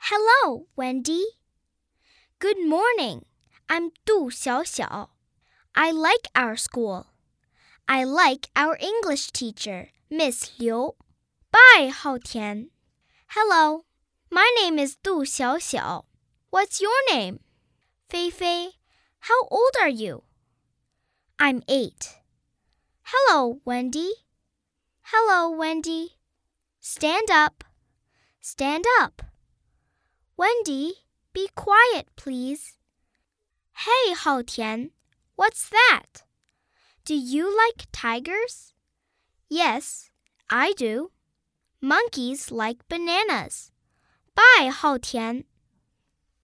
Hello, Wendy. Good morning. I'm Du Xiaoxiao. I like our school. I like our English teacher, Miss Liu. Bye, Hao Tian. Hello, my name is Du Xiaoxiao. What's your name? Fei Fei. How old are you? I'm 8. Hello, Wendy. Hello, Wendy. Stand up. Stand up. Wendy, be quiet, please. Hey, Hao Tian, what's that? Do you like tigers? Yes, I do. Monkeys like bananas. Bye, Hao Tian.